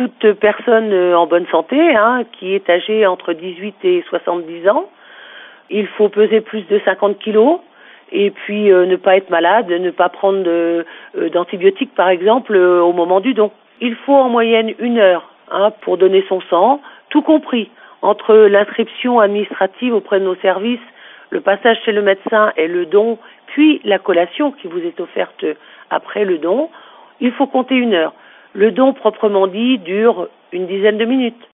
toute personne en bonne santé, qui est âgée entre 18 et 70 ans. Il faut peser plus de 50 kilos et puis ne pas être malade, ne pas prendre d'antibiotiques par exemple au moment du don. Il faut en moyenne 1 heure pour donner son sang, tout compris, entre l'inscription administrative auprès de nos services, le passage chez le médecin et le don, puis la collation qui vous est offerte après le don. Il faut compter 1 heure. Le don proprement dit dure une dizaine de minutes.